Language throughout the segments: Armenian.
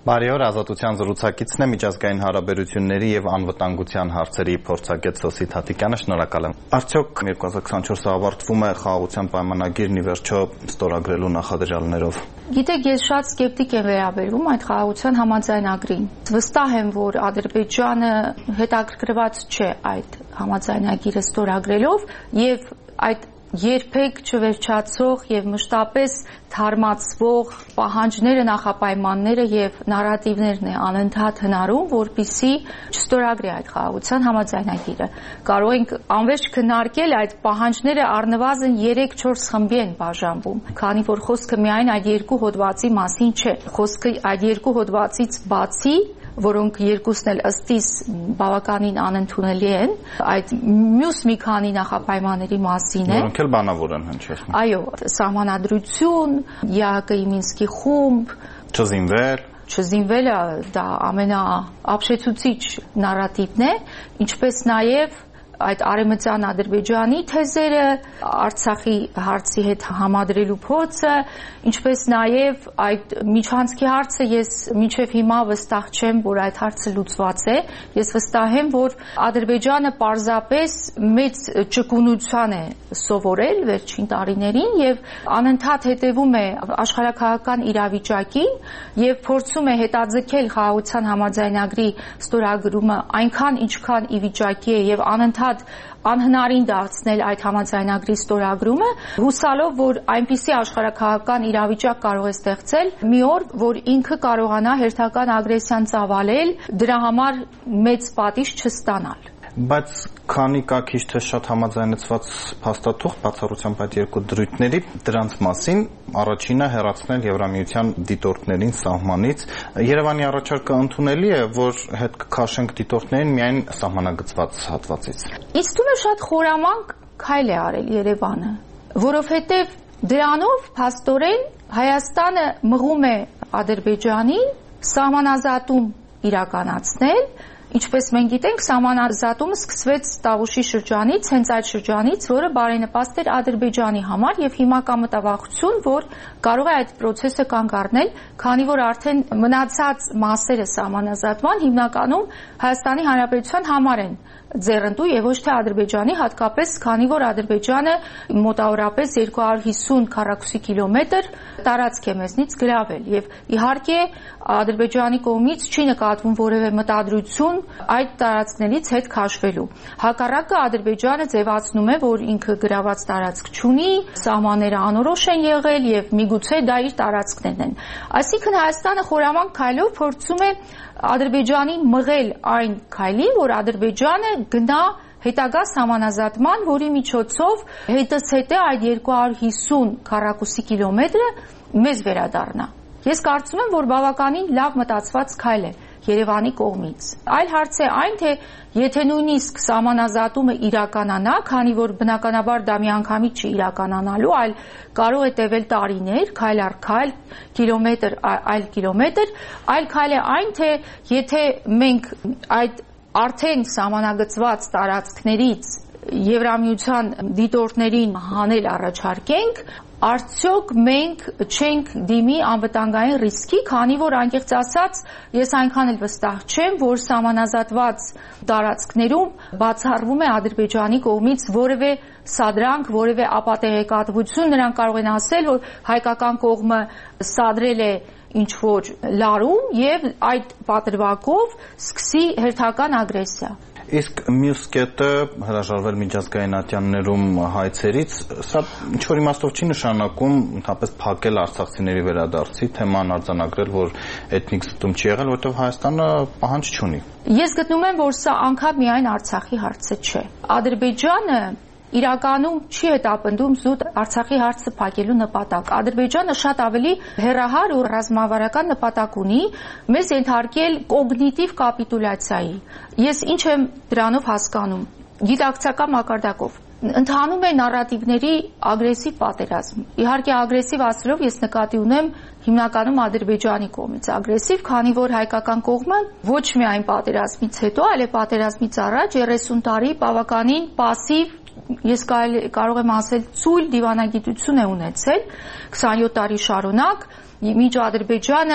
Բարի օր, Ազատության զրուցակիցն է միջազգային հարաբերությունների եւ անվտանգության հարցերի փորձագետ Սոսի Թաթիկյանը, շնորհակալ եմ։ Արդյոք 2024-ը ավարտվում է խաղաղության պայմանագիրն ի վերջո ստորագրելու նախադրյալներով։ Գիտեք, ես շատ սկեպտիկ եմ վերաբերվում այդ խաղաղության համաձայնագրին։ Վստահ եմ, որ Ադրբեջանը հետաքրքրված չէ այդ համաձայնագիրը ստորագրելով եւ այդ երբեք չվերջացող եւ մշտապես թարմացվող պահանջները, նախապայմանները եւ նարատիվներն է անընդհատ հնարում, որպիսի չստորագրի այդ խաղաղության համաձայնագիրը։ Կարող ենք անվերջ քննարկել այդ պահանջները առնվազն 3-4 խմբի են բաժանվում, քանի որ խոսքը միայն այդ երկու հոդվածի մասին չէ։ Խոսքը այդ երկու հոդվածից բացի, որոնք երկուսն էլ ըստիս բավականին անընդունելի են, այդ մյուս մի քանի նախապայմանների մասին է։ Որոնք էլ բանավոր են հնչեցնում։ Այո, սահմանադրություն, ԵԱՀԿ-ի Մինսկի խումբ, չզինվելը դա ամենաապշեցուցիչ նարատիվն է, ինչպես նաև այդ արևմտյան Ադրբեջանի թեզերը, Արցախի հարցի հետ համադրելու փորձը, ինչպես նաև այդ միջանցքի հարցը, ես մինչև հիմա վստահ չեմ, որ այդ հարցը լուծված է։ Ես վստահ եմ, որ Ադրբեջանը պարզապես մեծ ճկունության է սովորել վերջին տարիներին եւ անընդհատ հետևում է աշխարհաքաղաքական իրավիճակին եւ փորձում է հետաձգել խաղաղության համաձայնագրի ստորագրումը այնքան, ինչքան ի վիճակի է եւ անընդհատ անհնարին դարձնել այդ համաձայնագրի ստորագրումը, հուսալով, որ այնպիսի աշխարհաքաղաքական իրավիճակ կարող է ստեղծել մի օր, որ ինքը կարողանա հերթական ագրեսիան ծավալել, դրա համար մեծ պատիժ չստանալ։ Բայց քանի կա քիչ թե շատ համաձայնեցված փաստաթուղթ բացառությամբ այդ երկու դրույթների, դրանց մասին առաջինը հեռացնել Եվրամիության դիտորդներին սահմանից։ Երևանի առաջարկը ընդունելի է, որ հետ կքաշենք դիտորդներին միայն սահմանագծված հատվածից։ Ինձ թվում է շատ խորամանկ քայլ է արել Երևանը, որովհետև դրանով փաստորեն Հայաստանը մղում է Ադրբեջանին սահմանազատում իրականացնել։ Ինչպես մենք գիտենք, սահմանազատումը սկսվեց Տավուշի շրջանից, հենց այդ շրջանից, որը բարենպաստ էր Ադրբեջանի համար եւ հիմա կա մտավախություն, որ կարող է այդ process-ը կանգ առնել, քանի որ արդեն մնացած մասերը սահմանազատման հիմնականում Հայաստանի Հանրապետության համար են ձեռնտու եւ ոչ թե Ադրբեջանի, հատկապես քանի որ Ադրբեջանը մոտավորապես 250 քառակուսի կիլոմետր տարածք է մեզնից գրավել եւ իհարկե Ադրբեջանի կողմից չի նկատվում որևէ մտադրություն այդ տարածքներից հետ քաշվելու։ Հակառակը Ադրբեջանը ձևացնում է, որ ինքը գրաված տարածք չունի, սահմանները անորոշ են եղել եւ միգուցե դա իր տարածքներն են։ Այսինքն Հայաստանը խորամանկ քայլով փորձում է Ադրբեջանին մղել այն քայլին, որ Ադրբեջանը գնա հետագա սահմանազատման, որի միջոցով հետզհետե այդ 250 քառակուսի կիլոմետրը մեզ վերադառնա։ Ես կարծում եմ, որ բավականին լավ մտածված քայլ է Երևանի կողմից։ Այլ հարց է այն, թե եթե նույնիսկ սահմանազատումը իրականանա, քանի որ բնականաբար դա միանգամից չի իրականանալու, այլ կարող է տևել տարիներ, քայլ առ քայլ, կիլոմետր այլ կիլոմետր, այլ քայլ է այն, թե եթե մենք այդ արդեն սահմանագծված տարածքներից Եվրամիության դիտորդներին հանել առաջարկենք, արդյոք մենք չենք դիմի անվտանգային ռիսկի, քանի որ անկեղծ ասած ես այնքան էլ վստահ չեմ, որ սահմանազատված տարածքներում բացառվում է Ադրբեջանի կողմից որևէ սադրանք, որևէ ապատեղեկատվություն, նրանք կարող են ասել, որ հայկական կողմը սադրել է ինչ-որ լարում եւ այդ պատրվակով սկսի հերթական ագրեսիա։ Իսկ մյուս կետը հրաժարվել միջազգային ատյաններում հայցերից, սա ինչ-որ իմաստով չի նշանակում ընդհանրապես փակել արցախցիների վերադարձի թեման արձանագրել, որ էթնիկ զտում չի եղել, որովհետև Հայաստանը պահանջ չունի։ Ես գտնում եմ, որ սա անգամ միայն Արցախի հարցը չէ։ Ադրբեջանը իրականում չի հետապնդում զուտ Արցախի հարցը փակելու նպատակ։ Ադրբեջանը շատ ավելի հեռահար ու ռազմավարական նպատակ ունի մեզ ենթարկել կոգնիտիվ կապիտուլյացիայի։ Ես ինչ եմ դրանով հասկանում։ Գիտակցական մակարդակով ընթանում է նարատիվների ագրեսիվ պատերազմ։ Իհարկե ագրեսիվ ասելով ես նկատի ունեմ հիմնականում Ադրբեջանի կողմից ագրեսիվ, քանի որ հայկական կողմը ոչ միայն պատերազմից հետո, այլ պատերազմից առաջ 30 տարի բավականին пассив ես կարող եմ ասել ցույլ դիվանագիտություն է ունեցել 27 տարի շարունակ, մինչ Ադրբեջանը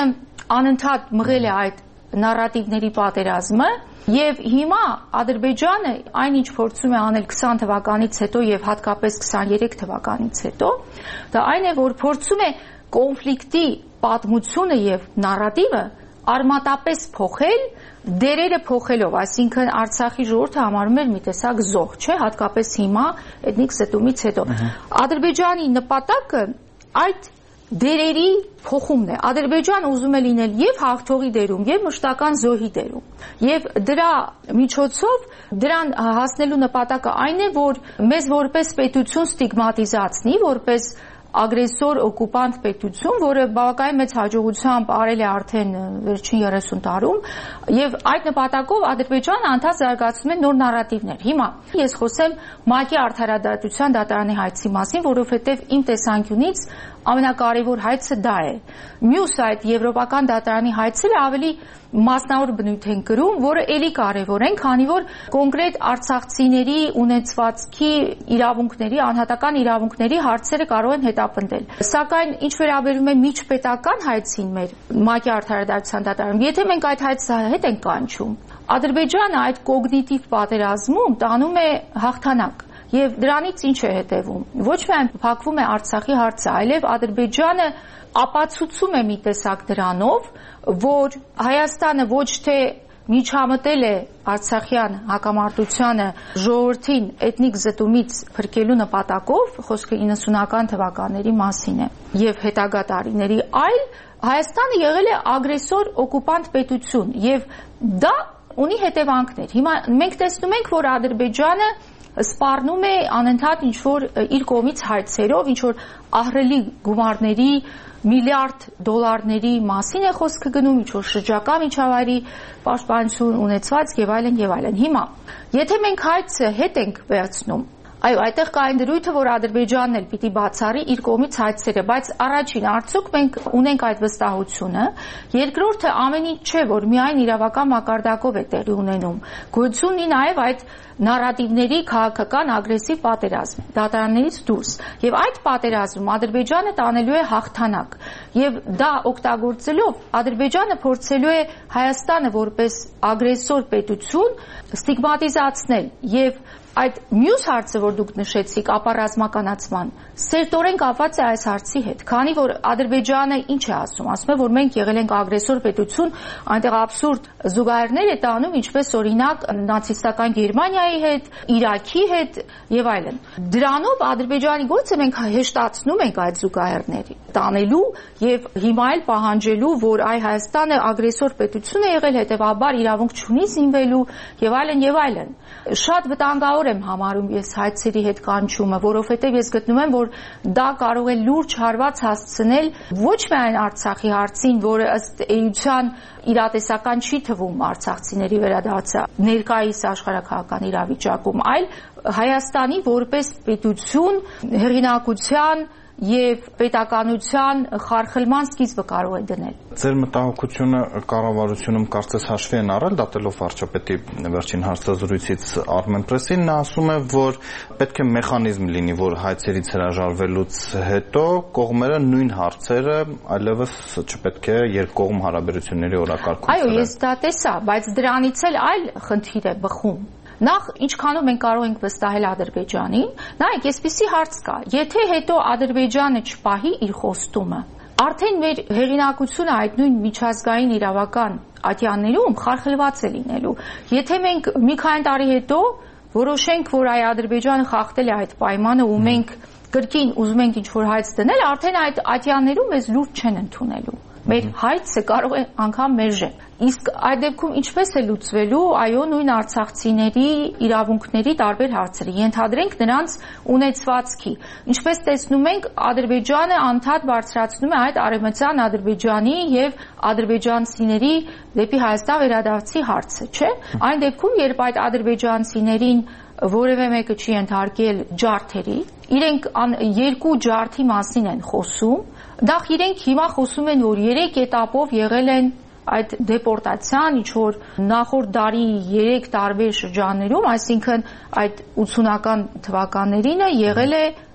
անընդհատ մղել է այդ նարատիվների պատերազմը եւ հիմա Ադրբեջանը այնինչ փորձում է անել 20 թվականից հետո եւ հատկապես 23 թվականից հետո դա այն է որ փորձում է կոնֆլիկտի պատմությունը եւ նարատիվը արմատապես փոխել դերերը փոխելով, այսինքն Արցախի ժողովուրդը համարում էր մի տեսակ զոհ, չէ, հատկապես հիմա էթնիկ զտումից հետո։ Ադրբեջանի նպատակը այդ դերերի փոխումն է։ Ադրբեջանը ուզում է լինել եւ հաղթողի դերում, եւ մշտական զոհի դերում։ Եվ դրա միջոցով դրան հասնելու նպատակը այն է, որ մեզ որպես պետություն ստիգմատիզացնի, որպես ագրեսոր օկուպանտ պետություն, որը բավականին մեծ հաջողությամբ արել է արդեն վերջին 30 տարում, եւ այդ նպատակով Ադրբեջանը անդադ զարգացնում է նոր նարատիվներ։ Հիմա ես խոսեմ ՄԱԿ-ի արդարադատության դատարանի հայցի մասին, որովհետեւ իմ տեսանկյունից ամենակարևոր հայցը դա է։ Մյուս այդ եվրոպական դատարանի հայցերը ավելի մասնավոր բնույթ են կրում, որը ելի կարևոր են, քանի որ կոնկրետ արցախցիների ունեցվածքի իրավունքների, անհատական իրավունքների հարցերը կարող են հետապնդել։ Սակայն ինչ վերաբերում է միջպետական հայցին մեր ՄԱԿ-ի արդարադատության դատարանում, եթե մենք այդ հայցը հետ ենք կանչում, Ադրբեջանը այդ կոգնիտիվ պատերազմում տանում է հաղթանակ։ Եվ դրանից ինչ է հետևում։ Ոչ միայն փակվում է Արցախի հարցը, այլև Ադրբեջանը ապացուցում է մի տեսակ դրանով, որ Հայաստանը ոչ թե միջամտել է արցախյան հակամարտությանը ժողովրդին էթնիկ զտումից փրկելու նպատակով, խոսքը 90-ական թվականների մասին է, եւ հետագա տարիների, այլ Հայաստանը եղել է ագրեսոր օկուպանտ պետություն, եւ դա ունի հետևանքներ։ Հիմա մենք տեսնում ենք, որ Ադրբեջանը սպառնում է անընդհատ ինչ-որ իր կողմից հայցերով, ինչ-որ ահռելի գումարների, միլիարդ դոլարների մասին է խոսքը գնում, ինչ-որ շրջակա միջավայրի պաշտպանություն ունեցված եւ այլն եւ այլն։ Հիմա, եթե մենք հայցը հետ ենք վերցնում, այո, այդտեղ կա այն դրույթը, որ Ադրբեջանն էլ պիտի բացառի իր կողմից հայցերը, բայց առաջին արդյոք մենք ունենք այդ վստահությունը, երկրորդը ամեն ինչ չէ, որ միայն իրավական մակարդակով է տեղի ունենում։ Գոյություն ունի նաև այդ նարատիվների քաղաքական ագրեսիվ պատերազմ, դատարաններից դուրս։ Եվ այդ պատերազմում Ադրբեջանը տանելու է հաղթանակ։ Եվ դա օգտագործելով Ադրբեջանը փորձելու է Հայաստանը որպես ագրեսոր պետություն ստիգմատիզացնել եւ այդ մյուս հարցը, որ դուք նշեցիք, ապառազմականացման, սերտորեն կապված է այս հարցի հետ, քանի որ Ադրբեջանը ինչ է ասում, ասում է, որ մենք եղել ենք ագրեսոր պետություն, այնտեղ абսուրդ զուգահեռներ է տանում, ինչպես օրինակ նացիստական Գերմանիայի հետ, Իրաքի հետ եւ այլն։ Դրանով Ադրբեջանի գործը մենք հեշտացնում ենք այդ զուգահեռները տանելու եւ հիմա էլ պահանջելու, որ այ Հայաստանը ագրեսոր պետություն է եղել, հետեւաբար իրավունք չունի զինվելու եւ այլն եւ այլն։ Շատ վտանգավոր եմ համարում ես հայցերի հետ կանչումը, որովհետև ես գտնում եմ, որ դա կարող է լուրջ հարված հասցնել ոչ միայն Արցախի հարցին, որը ըստ էության իրատեսական չի թվում արցախցիների վերադարձը ներկայիս աշխարհաքաղաքական իրավիճակում, այլ Հայաստանի որպես պետություն հեղինակության եւ պետականության խարխլման սկիզբը կարող է դնել։ Ձեր մտահոգությունը կառավարությունում կարծես հաշվի են առել, դատելով վարչապետի վերջին հարցազրույցից Armenpress-ին, նա ասում է, որ պետք է մեխանիզմ լինի, որ հայցերից հրաժարվելուց հետո կողմերը նույն հարցերը այլևս չպետք է երկկողմ հարաբերությունների օրակարգում։ Այո, ես դա տեսա, բայց դրանից էլ այլ խնդիր է բխում։ Նախ ինչքանով մենք կարող ենք վստահել Ադրբեջանին, նայեք, այսպիսի հարց կա, եթե հետո Ադրբեջանը չպահի իր խոստումը, արդեն մեր հեղինակությունը այդ նույն միջազգային իրավական ատյաններում խարխլված է լինելու։ Եթե մենք մի քանի տարի հետո որոշենք, որ այ Ադրբեջանը խախտել է այդ պայմանը ու մենք կրկին ուզում ենք ինչ-որ հայց դնել, արդեն այդ ատյաններում մեզ լուրջ չեն ընդունելու։ Մեր հայցը կարող է անգամ մերժել։ Իսկ այդ դեպքում ինչպես է լուծվելու, այո, նույն արցախցիների իրավունքների տարբեր հարցերը, ենթադրենք նրանց ունեցվածքի։ Ինչպես տեսնում ենք, Ադրբեջանը անդադ բարձրացնում է այդ արևմտյան Ադրբեջանի եւ ադրբեջանցիների դեպի Հայաստան վերադարձի հարցը, չէ՞։ Այն դեպքում, երբ այդ ադրբեջանցիներին որևէ մեկը չի ենթարկել ջարդերի, իրենք երկու ջարդի մասին են խոսում, դախ իրենք հիմա խոսում են, որ 3 этаպով եղել են այդ դեպորտացիան, ինչ որ նախորդ դարի 3 տարբեր շրջաններում, այսինքն այդ 80-ական թվականներին եղել է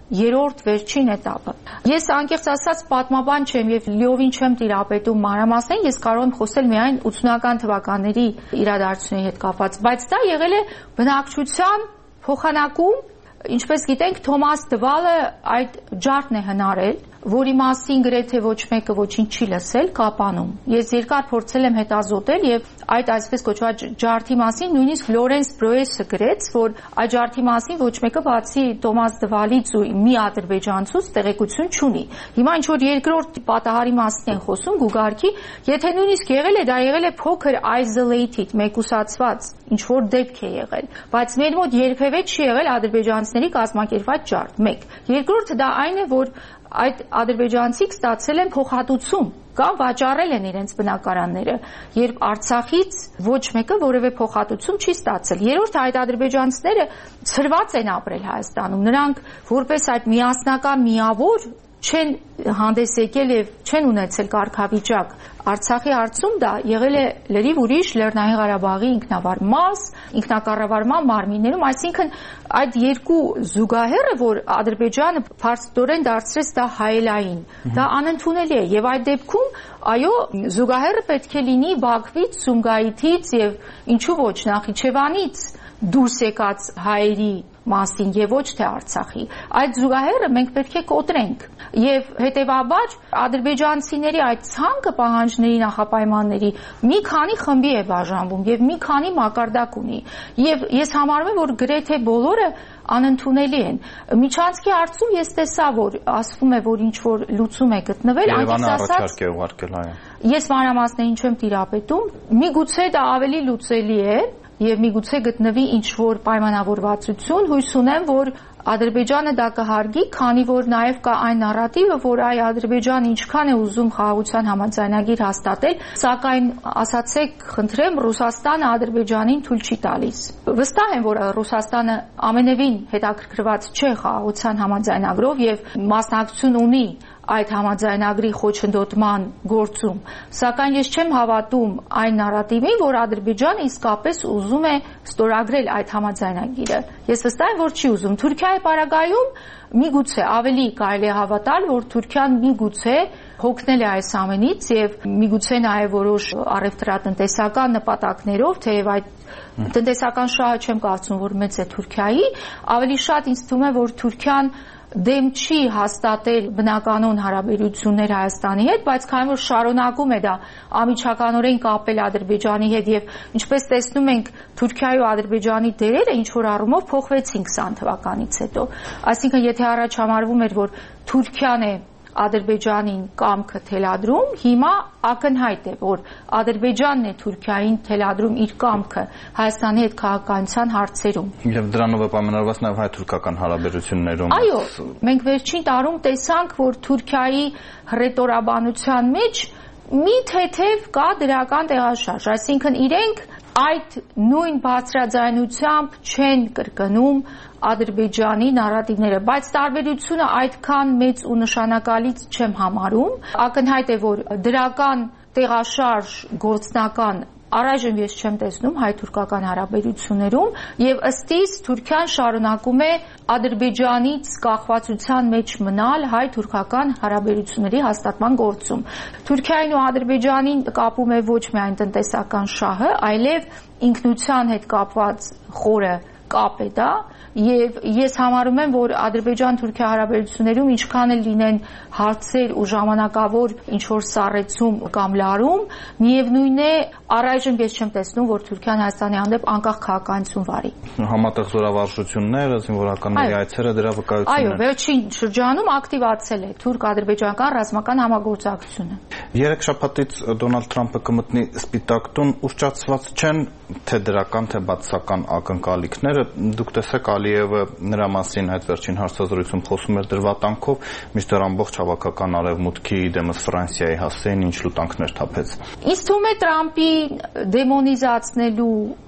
երրորդ վերջին էտապը։ Ես անկեղծ ասած պատմաբան չեմ եւ լիովին չեմ տիրապետում մանրամասներին, ես կարող եմ խոսել միայն 80-ական թվականների իրադարձությունների հետ կապված, բայց դա եղել է բնակչության փոխանակում, ինչպես գիտենք, Թոմաս Դվալը այդ ջարդն է հնարել, որի մասին գրեթե ոչ մեկը ոչինչ չի լսել Կապանում։ Ես երկար փորձել եմ հետազոտել եւ այդ այսպես կոչված ջարդի մասին նույնիսկ Լորենս Բրոեսը գրեց, որ այդ ջարդի մասին ոչ մեկը բացի Թոմաս Դվալից ու մի ադրբեջանցուց տեղեկություն չունի։ Հիմա ինչ որ երկրորդ պատահարի մասին են խոսում Գուգարքի, եթե նույնիսկ եղել է, դա եղել է փոքր isolated, մեկուսացված ինչ որ դեպք է եղել, բայց մեր մոտ երբևէ չի եղել ադրբեջանցիների կազմակերպված ջարդ։ 1. Երկրորդը դա այն է, որ այդ ադրբեջանցիք ստացել են փոխհատուցում կամ վաճառել են իրենց բնակարանները, երբ Արցախից ոչ մեկը որևէ փոխհատուցում չի ստացել։ Երրորդը այդ ադրբեջանցիները ցրված են ապրել Հայաստանում։ Նրանք որպես այդ միասնական միավոր չեն հանդես եկել եւ չեն ունեցել կարգավիճակ։ Արցախի հարցում դա եղել է լրիվ ուրիշ Լեռնային Ղարաբաղի ինքնավար մաս, ինքնակառավարման մարմիններում, այսինքն այդ երկու զուգահեռը, որ Ադրբեջանը փաստորեն դարձրեց դա հայելային, դա անընդունելի է եւ այդ դեպքում այո, զուգահեռը պետք է լինի Բաքվից, Սումգայիթից եւ ինչու ոչ Նախիջևանից դուրս եկած հայերի մասին եւ ոչ թե Արցախի։ Այդ զուգահեռը մենք պետք է կոտրենք եւ հետեւաբար ադրբեջանցիների այդ ցանկը պահանջների նախապայմանների մի քանի խմբի է բաժանվում եւ մի քանի մակարդակ ունի եւ ես համարում եմ որ գրեթե բոլորը անընդունելի են։ Միջանցքի հարցում ես տեսա որ ասվում է որ ինչ որ լուծում է գտնվել, անկեղծ ասած ես մանրամասներին չեմ տիրապետում, միգուցե դա ավելի լուծելի է եւ միգուցե գտնվի ինչ-որ պայմանավորվածություն, հույս ունեմ, որ Ադրբեջանը դա կհարգի, քանի որ նաեւ կա այն նարատիվը, որ այ Ադրբեջանը ինչքան է ուզում խաղաղության համաձայնագիր հաստատել, սակայն ասացեք, խնդրեմ, Ռուսաստանը Ադրբեջանին թույլ չի տալիս։ Վստահ եմ, որ Ռուսաստանը ամենևին հետաքրքրված չէ խաղաղության համաձայնագրով եւ մասնակցություն ունի այդ համաձայնագրի խոչընդոտման գործում, սակայն ես չեմ հավատում այն նարատիվին, որ Ադրբեջանը իսկապես ուզում է ստորագրել այդ համաձայնագիրը։ Ես վստահ եմ, որ չի ուզում։ Թուրքիայի պարագայում միգուցե ավելի կարելի է հավատալ, որ Թուրքիան միգուցե հոգնել է այս ամենից եւ միգուցե նաեւ որոշ առևտրատնտեսական նպատակներով, թեև այդ տնտեսական շահը չեմ կարծում, որ մեծ է Թուրքիայի, ավելի շատ ինձ թվում է, որ Թուրքիան դեմ չի հաստատել բնականոն հարաբերություններ Հայաստանի հետ, բայց քանի որ շարունակում է դա ամիջականորեն կապել Ադրբեջանի հետ եւ ինչպես տեսնում ենք Թուրքիայի ու Ադրբեջանի դերերը ինչ որ առումով փոխվեցին 20 թվականից հետո։ Այսինքն եթե առաջ համարվում էր որ Թուրքիան է Ադրբեջանին կամքը թելադրում, հիմա ակնհայտ է, որ Ադրբեջանն է Թուրքիային թելադրում իր կամքը Հայաստանի հետ քաղաքականության հարցերում։ Եվ դրանով է պայմանավորված նաև հայ-թուրքական հարաբերություններում։ Այո, մենք վերջին տարում տեսանք, որ Թուրքիայի հռետորաբանության մեջ մի թեթև կա դրական տեղաշարժ, այսինքն իրենք այդ նույն բարձրաձայնությամբ չեն կրկնում Ադրբեջանի նարատիվները, բայց տարբերությունը այդքան մեծ ու նշանակալից չեմ համարում։ Ակնհայտ է, որ դրական տեղաշարժ գործնական առայժմ ես չեմ տեսնում հայ-թուրքական հարաբերություններում եւ ըստ իս Թուրքիան շարունակում է Ադրբեջանից կախվածության մեջ մնալ հայ-թուրքական հարաբերությունների հաստատման գործում։ Թուրքիային ու Ադրբեջանին կապում է ոչ միայն տնտեսական շահը, այլև ինքնության հետ կապված խորը կապ է դա եւ ես համարում եմ, որ Ադրբեջան-Թուրքիա հարաբերություններում ինչքան էլ լինեն հարցեր ու ժամանակավոր ինչ որ սառեցում կամ լարում, միևնույն է, առայժմ ես չեմ տեսնում, որ Թուրքիան Հայաստանի հանդեպ անկախ քաղաքականություն վարի։ Համատեղ զորավարժությունները, զինվորականների այցերը դրա վկայությունն են։ Այո, վերջին շրջանում ակտիվացել է թուրք-ադրբեջանական ռազմական համագործակցությունը։ Երեք շաբաթից Դոնալդ Թրամփը կմտնի Սպիտակ տուն, ուշադրված չեն թե դրական, թե բացասական ակնկալիքները։ Դուք տեսեք Ալիևը նրա մասին այդ վերջին հարցազրույցում խոսում էր դրվատանքով, մինչդեռ ամբողջ հավաքական արևմուտքի դեմս Ֆրանսիայի հասցեին ինչ լուտանքներ թափեց։ Ինձ թվում է Տրամփի դեմոնիզացնելու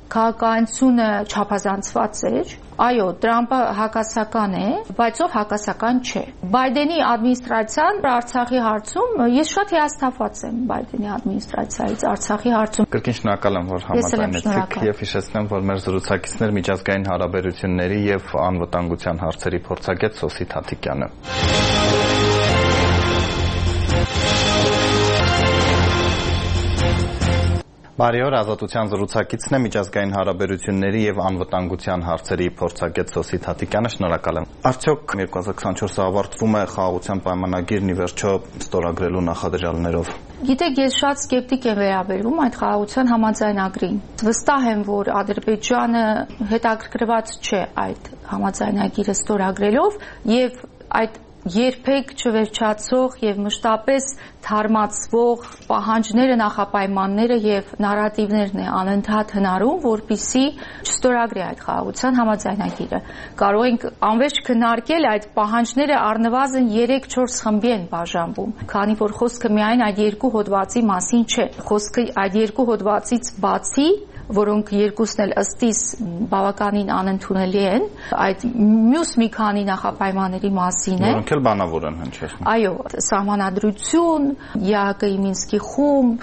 քաղաքականությունը չափազանցված էր։ Այո, Տրամպը հակասական է, բայց ով հակասական չէ։ Բայդենի ադմինիստրացիան Արցախի հարցում ես շատ հիասթափված եմ Բայդենի ադմինիստրացիայից Արցախի հարցում։ Կրկին շնորհակալ եմ, որ համաձայնեցիք եւ հիշեցնեմ, որ մեր զրուցակիցներ միջազգային հարաբերությունների եւ անվտանգության հարցերի փորձագետ Սոսի Թաթիկյանը։ Բարի օր, Ազատության զրուցակիցն է միջազգային հարաբերությունների եւ անվտանգության հարցերի փորձագետ Սոսի Թաթիկյանը, շնորհակալ եմ։ Արդյոք 2024-ը ավարտվում է խաղաղության պայմանագիրն ի վերջո ստորագրելու նախադրյալներով։ Գիտեք, ես շատ սկեպտիկ եմ վերաբերվում այդ խաղաղության համաձայնագրին։ Վստահ եմ, որ Ադրբեջանը հետաքրքրված չէ այդ համաձայնագիրը ստորագրելով եւ այդ երբեք չվերջացող եւ մշտապես թարմացվող պահանջները, նախապայմանները եւ նարատիվներն է անընդհատ հնարում, որպիսի չստորագրի այդ խաղաղության համաձայնագիրը։ Կարող ենք անվերջ քննարկել այդ պահանջները առնվազն 3-4 խմբի են բաժանվում, քանի որ խոսքը միայն այդ երկու հոդվածի մասին չէ։ Խոսքը այդ երկու հոդվածից բացի, որոնք երկուսն էլ ըստիս բավականին անընդունելի են, այդ մյուս մի քանի նախապայմանների մասին է։ Որոնք էլ բանավոր են հնչեցնում։ Այո, սահմանադրություն, ԵԱՀԿ-ի Մինսկի խումբ,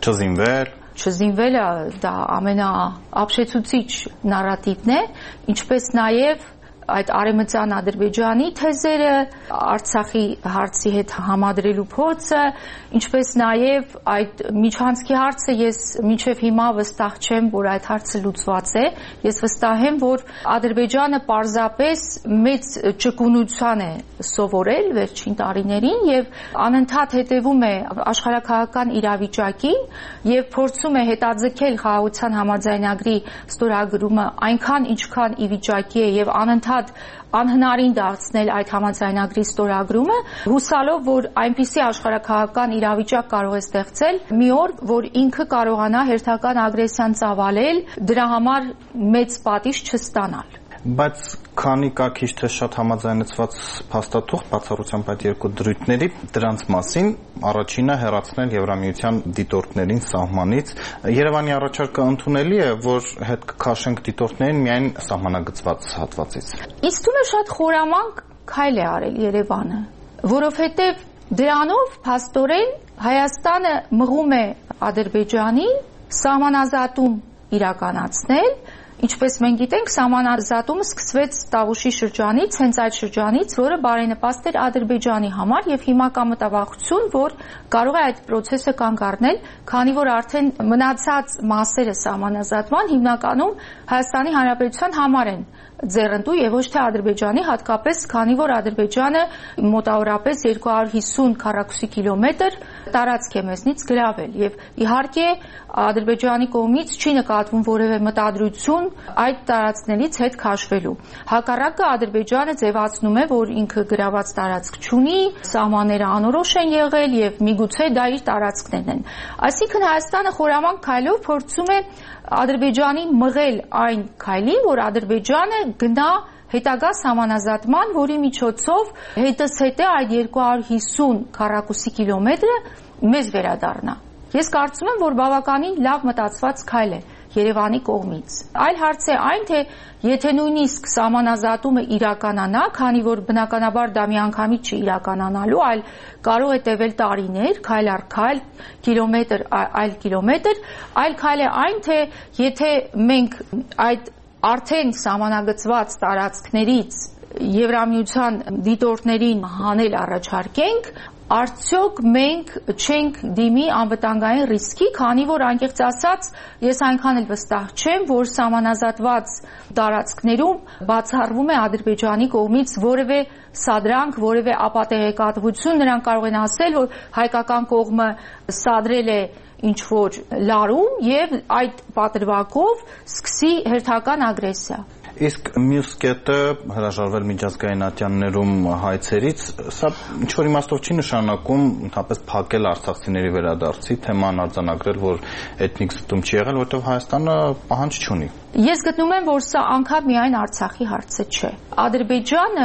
չզինվելը դա ամենաապշեցուցիչ նարատիվն է, ինչպես նաև այդ արևմտյան Ադրբեջանի թեզերը, Արցախի հարցի հետ համադրելու փորձը, ինչպես նաև այդ միջանցքի հարցը, ես մինչև հիմա վստահ չեմ, որ այդ հարցը լուծված է։ Ես վստահ եմ, որ Ադրբեջանը պարզապես մեծ ճկունության է սովորել վերջին տարիներին եւ անընդհատ հետևում է աշխարհաքաղաքական իրավիճակին եւ փորձում է հետաձգել խաղաղության համաձայնագրի ստորագրումը այնքան, ինչքան ի վիճակի է եւ անընդհատ անհնարին դարձնել այդ համաձայնագրի ստորագրումը, հուսալով, որ այնպիսի աշխարհաքաղաքական իրավիճակ կարող է ստեղծել մի օր, որ ինքը կարողանա հերթական ագրեսիան ծավալել, դրա համար մեծ պատիժ չստանալ։ Բայց քանի կա քիչ թե շատ համաձայնեցված փաստաթուղթ բացառությամբ այդ երկու դրույթների, դրանց մասին առաջինը հեռացնել Եվրամիության դիտորդներին սահմանից։ Երևանի առաջարկը ընդունելի է, որ հետ կքաշենք դիտորդներին միայն սահմանագծված հատվածից։ Ինձ թվում է շատ խորամանկ քայլ է արել Երևանը, որովհետև դրանով փաստորեն Հայաստանը մղում է Ադրբեջանին սահմանազատում իրականացնել։ Ինչպես մենք գիտենք, սահմանազատումը սկսվեց Տավուշի շրջանից, հենց այդ շրջանից, որը բարենպաստ էր Ադրբեջանի համար եւ հիմա կա մտավախություն, որ կարող է այդ process-ը կանգ առնել, քանի որ արդեն մնացած մասերը սահմանազատման հիմնականում Հայաստանի Հանրապետության համար են ձեռնտու եւ ոչ թե Ադրբեջանի, հատկապես քանի որ Ադրբեջանը մոտավորապես 250 քառակուսի կիլոմետր տարածք է մեզնից գրավել եւ իհարկե Ադրբեջանի կողմից չի նկատվում որևէ մտադրություն այդ տարածքներից հետ քաշվելու։ Հակառակը Ադրբեջանը ձևացնում է, որ ինքը գրաված տարածք չունի, սահմանները անորոշ են եղել եւ միգուցե դա իր տարածքներն են։ Այսինքն Հայաստանը խորամանկ քայլով փորձում է Ադրբեջանին մղել այն քայլին, որ Ադրբեջանը գնա հետագա սահմանազատման, որի միջոցով հետզհետե այդ 250 քառակուսի կիլոմետրը մեզ վերադառնա։ Ես կարծում եմ, որ բավականին լավ մտածված քայլ է Երևանի կողմից։ Այլ հարց է այն, թե եթե նույնիսկ սահմանազատումը իրականանա, քանի որ բնականաբար դա միանգամից չի իրականանալու, այլ կարող է տևել տարիներ, քայլ առ քայլ, կիլոմետր այլ կիլոմետր, այլ քայլ է այն, թե եթե մենք այդ արդեն սահմանագծված տարածքներից Եվրամիության դիտորդներին հանել առաջարկենք, արդյոք մենք չենք դիմի անվտանգային ռիսկի, քանի որ անկեղծ ասած ես այնքան էլ վստահ չեմ, որ սահմանազատված տարածքներում բացառվում է Ադրբեջանի կողմից որևէ սադրանք, որևէ ապատեղեկատվություն, նրանք կարող են ասել, որ հայկական կողմը սադրել է ինչ-որ լարում եւ այդ պատրվակով սկսի հերթական ագրեսիա։ Իսկ մյուս կետը հրաժարվել միջազգային ատյաններում հայցերից, սա ինչ-որ իմաստով չի նշանակում ընդհանրապես փակել արցախցիների վերադարձի թեման արձանագրել, որ էթնիկ զտում չի եղել, որովհետև Հայաստանը պահանջ չունի։ Ես գտնում եմ, որ սա անգամ միայն Արցախի հարցը չէ։ Ադրբեջանը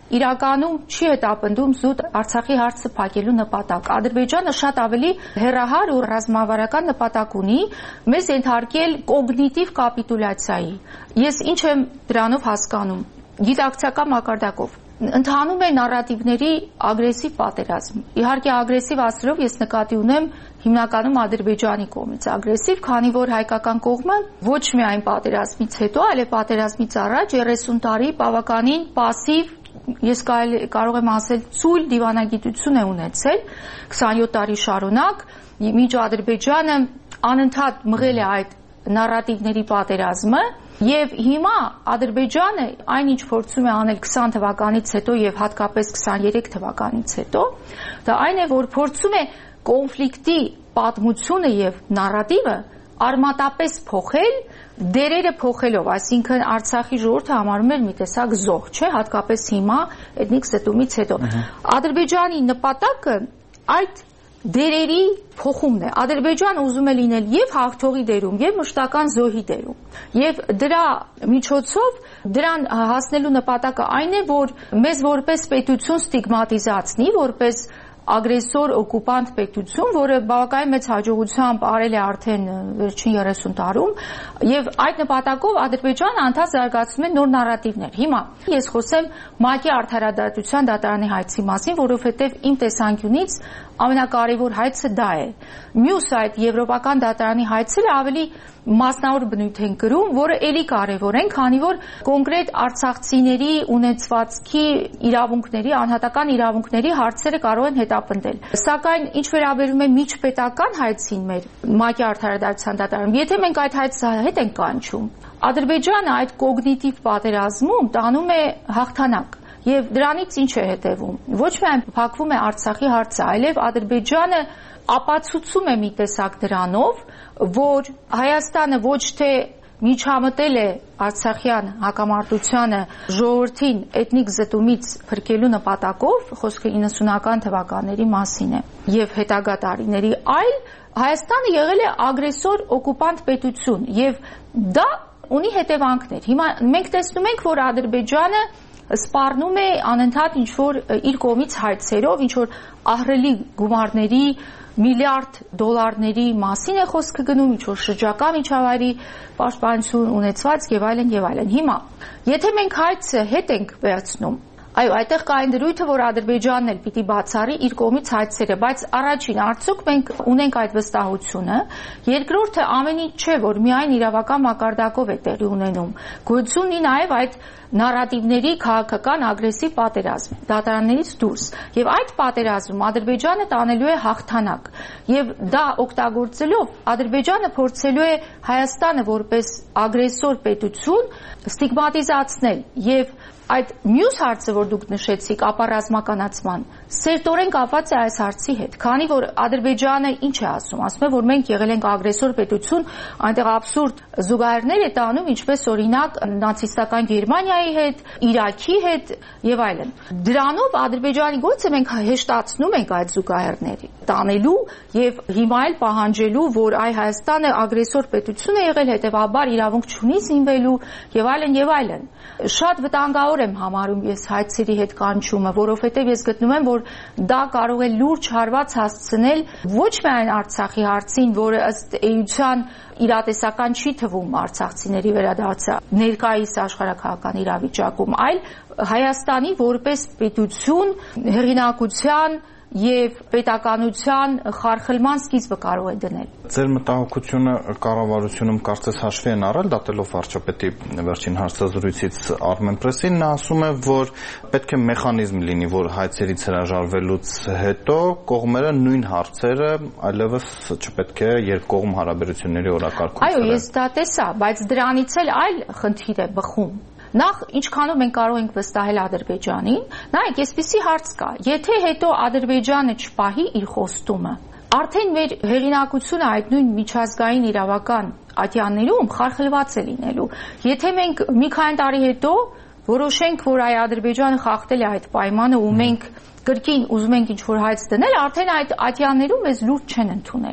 իրականում չի հետապնդում զուտ Արցախի հարցը փակելու նպատակ։ Ադրբեջանը շատ ավելի հեռահար ու ռազմավարական նպատակ ունի մեզ ենթարկել կոգնիտիվ կապիտուլյացիայի։ Ես ինչ եմ դրանով հասկանում։ Գիտակցական մակարդակով ընթանում է նարատիվների ագրեսիվ պատերազմ։ Իհարկե ագրեսիվ ասելով ես նկատի ունեմ հիմնականում Ադրբեջանի կողմից ագրեսիվ, քանի որ հայկական կողմը ոչ միայն պատերազմից հետո, այլև պատերազմից առաջ 30 տարի բավականին пассив, ես կարող եմ ասել ցույլ դիվանագիտություն է ունեցել 27 տարի շարունակ, մինչ Ադրբեջանը անընդհատ մղել է այդ նարատիվների պատերազմը, եւ հիմա Ադրբեջանը այնինչ փորձում է անել 20 թվականից հետո եւ հատկապես 23 թվականից հետո, դա այն է, որ փորձում է կոնֆլիկտի պատմությունը եւ նարատիվը արմատապես փոխել, դերերը փոխելով, այսինքն Արցախի ժողովուրդը համարում էր մի տեսակ զոհ, չէ, հատկապես հիմա էթնիկ զտումից հետո։ Ադրբեջանի նպատակը այդ դերերի փոխումն է։ Ադրբեջանը ուզում է լինել եւ հաղթողի դերում, եւ մշտական զոհի դերում։ Եվ դրա միջոցով դրան հասնելու նպատակը այն է, որ մեզ որպես պետություն ստիգմատիզացնի, որպես ագրեսոր օկուպանտ պետություն, որը բավականին մեծ հաջողությամբ արել է արդեն վերջին 30 տարում, եւ այդ նպատակով Ադրբեջանը անդադ զարգացնում է նոր նարատիվներ։ Հիմա ես խոսեմ ՄԱԿ-ի արդարադատության դատարանի հայցի մասին, որովհետեւ իմ տեսանկյունից ամենակարևոր հայցը դա է։ Մյուս այդ եվրոպական դատարանի հայցերը ավելի մասնավոր բնույթ են կրում, որը ելի կարևոր են, քանի որ կոնկրետ արցախցիների ունեցվածքի իրավունքների, անհատական իրավունքների հարցերը կարող են հետապնդել։ Սակայն ինչ վերաբերում է միջպետական հայցին մեր ՄԱԿ-ի արդարադատության դատարանում, եթե մենք այդ հայցը հետ ենք կանչում, Ադրբեջանը այդ կոգնիտիվ պատերազմում տանում է հաղթանակ։ Եվ դրանից ինչ է հետևում։ Ոչ միայն փակվում է Արցախի հարցը, այլև Ադրբեջանը ապացուցում է մի տեսակ դրանով, որ Հայաստանը ոչ թե միջամտել է արցախյան հակամարտությանը ժողովրդին էթնիկ զտումից փրկելու նպատակով, խոսքը 90-ական թվականների մասին է, եւ հետագա տարիների, այլ Հայաստանը եղել է ագրեսոր օկուպանտ պետություն, եւ դա ունի հետևանքներ։ Հիմա մենք տեսնում ենք, որ Ադրբեջանը սպառնում է անընդհատ ինչ-որ իր կողմից հայցերով, ինչ-որ ահռելի գումարների, միլիարդ դոլարների մասին է խոսքը գնում, ինչ-որ շրջակա միջավայրի պաշտպանություն ունեցված եւ այլն եւ այլն։ Հիմա, եթե մենք հայցը հետ ենք վերցնում, այո, այդտեղ կա այն դրույթը, որ Ադրբեջանն էլ պիտի բացառի իր կողմից հայցերը, բայց առաջին արդյոք մենք ունենք այդ վստահությունը, երկրորդը ամեն ինչ չէ, որ միայն իրավական մակարդակով է տեղի ունենում։ Գոյություն ունի նաև այդ նարատիվների քաղաքական ագրեսիվ պատերազմ, դատարաններից դուրս, եւ այդ պատերազմում Ադրբեջանը տանելու է հաղթանակ, եւ դա օգտագործելով Ադրբեջանը փորձելու է Հայաստանը որպես ագրեսոր պետություն ստիգմատիզացնել եւ այդ մյուս հարցը, որ դուք նշեցիք, ապառազմականացման, սերտորեն կապված է այս հարցի հետ, քանի որ Ադրբեջանը ինչ է ասում, ասում է, որ մենք եղել ենք ագրեսոր պետություն, այնտեղ աբսուրդ զուգահեռներ է տանում, ինչպես օրինակ նացիստական Գերմանիայի հետ, Իրաքի հետ եւ այլն։ Դրանով Ադրբեջանի գործը մենք հեշտացնում ենք այդ զուգահեռները տանելու եւ հիմա էլ պահանջելու, որ այ Հայաստանը ագրեսոր պետություն է եղել, հետեւաբար իրավունք չունի զինվելու եւ այլն եւ այլն։ Շատ վտանգավոր եմ համարում ես հայցերի հետ կանչումը, որովհետև ես գտնում եմ, որ դա կարող է լուրջ հարված հասցնել ոչ միայն Արցախի հարցին, որը ըստ էության իրատեսական չի թվում արցախցիների վերադարձը ներկայիս աշխարհաքաղաքական իրավիճակում, այլ Հայաստանի որպես պետություն հեղինակության եւ պետականության խարխլման սկիզբը կարող է դնել։ Ձեր մտահոգությունը կառավարությունում կարծես հաշվի են առել, դատելով վարչապետի վերջին հարցազրույցից Armenpress-ին, նա ասում է, որ պետք է մեխանիզմ լինի, որ հայցերից հրաժարվելուց հետո կողմերը նույն հարցերը այլևս չպետք է երկկողմ հարաբերությունների օրակարգում։ Այո, ես դա տեսա, բայց դրանից էլ այլ խնդիր է բխում։ Նախ ինչքանով մենք կարող ենք վստահել Ադրբեջանին, նայեք, այսպիսի հարց կա, եթե հետո Ադրբեջանը չպահի իր խոստումը, արդեն մեր հեղինակությունը այդ նույն միջազգային իրավական ատյաններում խարխլված է լինելու։ Եթե մենք մի քանի տարի հետո որոշենք, որ այ Ադրբեջանը խախտել է այդ պայմանը ու մենք կրկին ուզում ենք ինչ-որ հայց դնել, արդեն այդ ատյաններում մեզ լուրջ չեն ընդունելու։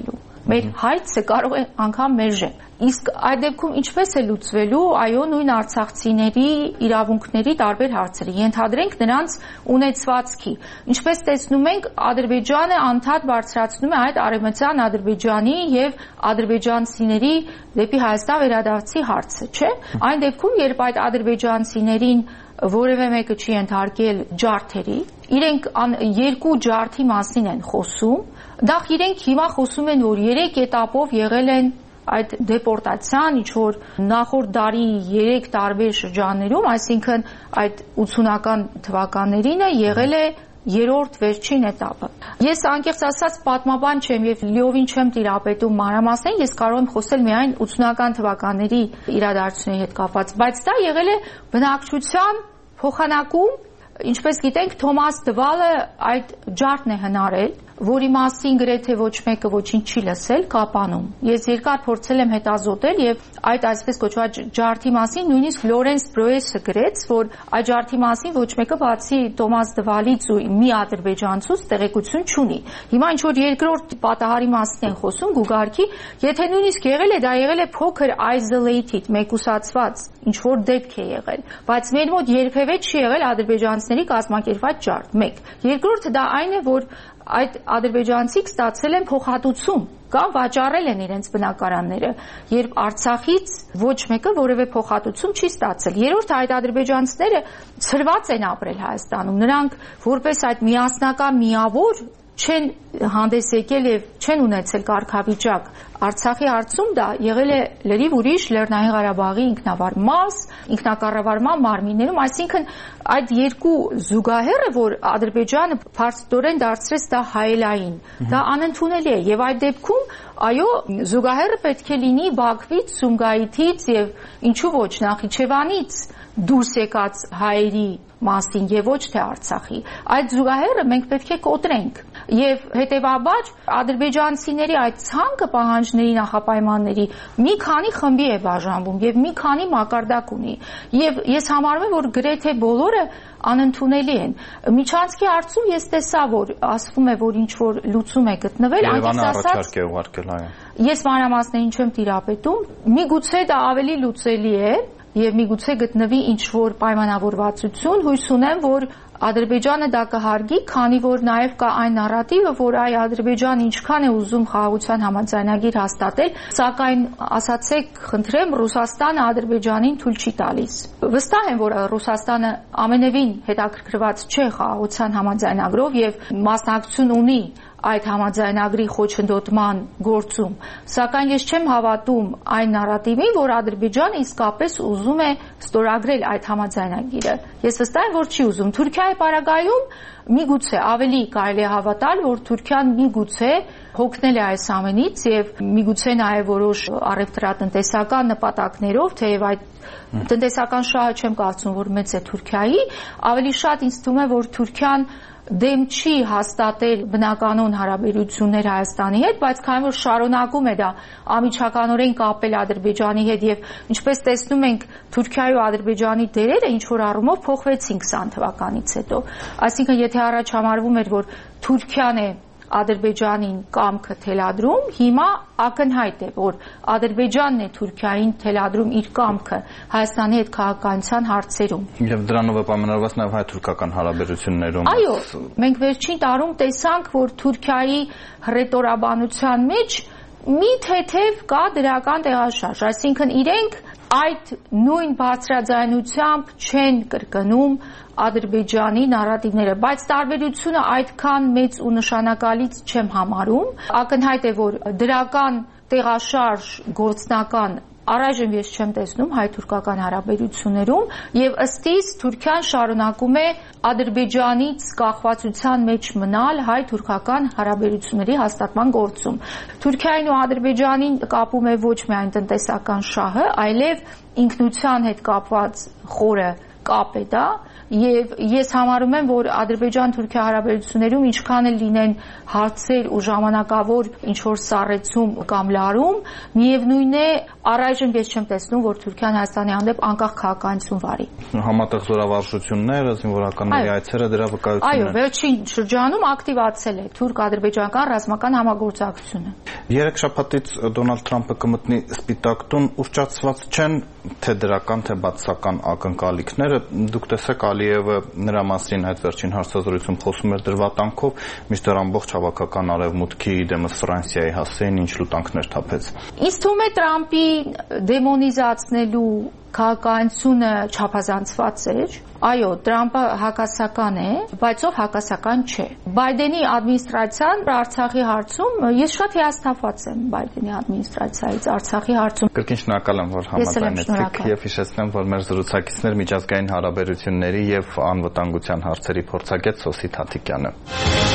Մեր հայցը կարող է անգամ մերժել։ Իսկ այդ դեպքում ինչպես է լուծվելու այո նույն արցախցիների իրավունքների տարբեր հարցերը, ենթադրենք նրանց ունեցվածքի։ Ինչպես տեսնում ենք, Ադրբեջանը անդադ բարձրացնում է այդ արևմտյան Ադրբեջանի եւ ադրբեջանցիների դեպի Հայաստան վերադարձի հարցը, չէ՞։ Այն դեպքում, երբ այդ ադրբեջանցիներին որևէ մեկը չի ենթարկել ջարդերի, իրենք երկու ջարդի մասին են խոսում, դա իրենք հիմա խոսում են, որ 3 этаպով եղել են այդ դեպորտացիան, ինչ որ նախորդ դարի 3 տարբեր շրջաններում, այսինքն այդ 80-ական թվականներին եղել է երրորդ վերջին этаպը։ Ես անկեղծ ասած պատմաբան չեմ եւ լիովին չեմ տիրապետում մանրամասներին, ես կարող եմ խոսել միայն 80-ական թվականների իրադարձությունների հետ կապված, բայց դա եղել է բնակչության փոխանակում, ինչպես գիտենք, Թոմաս Դվալը այդ ջարդն է հնարել, որի մասին գրեթե ոչ մեկը ոչինչ չի լսել Կապանում։ Ես երկար փորձել եմ հետազոտել եւ այդ այսպես կոչված ջարդի մասին նույնիսկ Լորենս Բրոեսը գրեց, որ այդ ջարդի մասին ոչ մեկը բացի Թոմաս Դվալից ու մի ադրբեջանցուց տեղեկություն չունի։ Հիմա ինչ որ երկրորդ պատահարի մասին են խոսում Գուգարքի, եթե նույնիսկ եղել է, դա եղել է փոքր isolated, մեկուսացված ինչ որ դեպք է եղել, բայց մեր մոտ երբևէ չի եղել ադրբեջանցիների կազմակերպված ջարդ։ 1. Երկրորդը դա այն է, որ այդ ադրբեջանցիք ստացել են փոխհատուցում կամ վաճառել են իրենց բնակարանները, երբ Արցախից ոչ մեկը որևէ փոխհատուցում չի ստացել։ Երրորդը այդ ադրբեջանցիները ցրված են ապրել Հայաստանում, նրանք որպես այդ միասնական միավոր չեն հանդես եկել եւ չեն ունեցել կարգավիճակ։ Արցախի հարցում դա եղել է լրիվ ուրիշ Լեռնային Ղարաբաղի ինքնավար ինքնակառավարման մարմիններում, այսինքն այդ երկու զուգահեռը, որ Ադրբեջանը փաստորեն դարձրեց դա հայելային, դա անընդունելի է եւ այդ դեպքում այո զուգահեռը պետք է լինի Բաքվից, Սումգայիթից եւ ինչու ոչ Նախիջևանից դուրս եկած հայերի մասին եւ ոչ թե Արցախի։ Այդ զուգահեռը մենք պետք է կոտրենք եւ հետեւաբար ադրբեջանցիների այդ ցանկը պահանջների նախապայմանների մի քանի խմբի է բաժանվում եւ մի քանի մակարդակ ունի եւ ես համարում եմ որ գրեթե բոլորը անընդունելի են։ Միջանցքի հարցում ես տեսա որ ասվում է որ ինչ որ լուծում է գտնվել, անկեղծ ասած ես մանրամասներին չեմ տիրապետում, միգուցե դա ավելի լուծելի է եւ միգուցե գտնվի ինչ որ պայմանավորվածություն, հույս ունեմ որ Ադրբեջանը դա կհարգի, քանի որ նաև կա այն նարատիվը, որ այ Ադրբեջանը ինչքան է ուզում խաղաղության համաձայնագիր հաստատել, սակայն ասացեք, խնդրեմ, Ռուսաստանը Ադրբեջանին թույլ չի տալիս։ Վստահ եմ, որ Ռուսաստանը ամենևին հետաքրքրված չէ խաղաղության համաձայնագրով եւ մասնակցություն ունի այդ համաձայնագրի խոչընդոտման գործում, սակայն ես չեմ հավատում այն նարատիվին, որ Ադրբեջանը իսկապես ուզում է ստորագրել այդ համաձայնագիրը։ Ես վստահ եմ, որ չի ուզում։ Թուրքիայի պարագայում միգուցե ավելի կարելի է հավատալ, որ Թուրքիան միգուցե հոգնել է այս ամենից եւ միգուցե նաեւ որոշ առևտրատնտեսական նպատակներով, թեև այդ տնտեսական շահը չեմ կարծում, որ մեծ է Թուրքիայի, ավելի շատ ինձ թվում է, որ Թուրքիան դեմ չի հաստատել բնականոն հարաբերություններ Հայաստանի հետ, բայց քանի որ շարունակում է դա ամիջականորեն կապել Ադրբեջանի հետ եւ ինչպես տեսնում ենք Թուրքիայի ու Ադրբեջանի դերերը ինչ որ առումով փոխվեցին 20 թվականից հետո։ Այսինքն եթե առաջ համարվում էր որ Թուրքիան է Ադրբեջանին կամքը թելադրում, հիմա ակնհայտ է, որ Ադրբեջանն է Թուրքիային թելադրում իր կամքը Հայաստանի հետ քաղաքականության հարցերում։ Եվ դրանով է պայմանավորված նաև հայ-թուրքական հարաբերություններում։ Այո, մենք վերջին տարում տեսանք, որ Թուրքիայի հռետորաբանության մեջ մի թեթև կա դրական տեղաշարժ, այսինքն իրենք այդ նույն բարձրաձայնությամբ չեն կրկնում Ադրբեջանի նարատիվները, բայց տարբերությունը այդքան մեծ ու նշանակալից չեմ համարում։ Ակնհայտ է, որ դրական տեղաշարժ գործնական առայժմ ես չեմ տեսնում հայ-թուրքական հարաբերություններում եւ ըստ իս Թուրքիան շարունակում է Ադրբեջանից կախվածության մեջ մնալ հայ-թուրքական հարաբերությունների հաստատման գործում։ Թուրքիային ու Ադրբեջանին կապում է ոչ միայն տնտեսական շահը, այլև ինքնության հետ կապված խորը կապ է դա եւ ես համարում եմ, որ Ադրբեջան-Թուրքիա հարաբերություններում ինչքան էլ լինեն հարցեր ու ժամանակավոր ինչ որ սառեցում կամ լարում, միևնույն է, առայժմ ես չեմ տեսնում, որ Թուրքիան Հայաստանի հանդեպ անկախ քաղաքականություն վարի։ Համատեղ զորավարժությունները, զինվորականների այցերը դրա վկայությունն են։ Այո, վերջին շրջանում ակտիվացել է թուրք-ադրբեջանական ռազմական համագործակցությունը։ Երեք շաբաթից Դոնալդ Թրամփը կմտնի Սպիտակ տուն, ուռճացված չեն թե դրական, թե բացասական ակնկալիքները։ Դուք տեսեք Ալիևը նրա մասին այդ վերջին հարցազրույցում խոսում էր դրվատանքով, մինչդեռ ամբողջ հավաքական արևմուտքի դեմս Ֆրանսիայի հասցեին ինչ լուտանքներ թափեց։ Ինձ թվում է Տրամփի դեմոնիզացնելու քաղաքականությունը չափազանցված էր։ Այո, Տրամփը հակասական է, բայց ով հակասական չէ։ Բայդենի ադմինիստրացիան Արցախի հարցում ես շատ հիասթափված եմ Բայդենի ադմինիստրացիայից Արցախի հարցում։ Կրկին շնորհակալ եմ, որ համաձայնեցիք եւ հիշեցնեմ, որ մեր զրուցակիցներ միջազգային հարաբերությունների եւ անվտանգության հարցերի փորձագետ Սոսի Թաթիկյանը։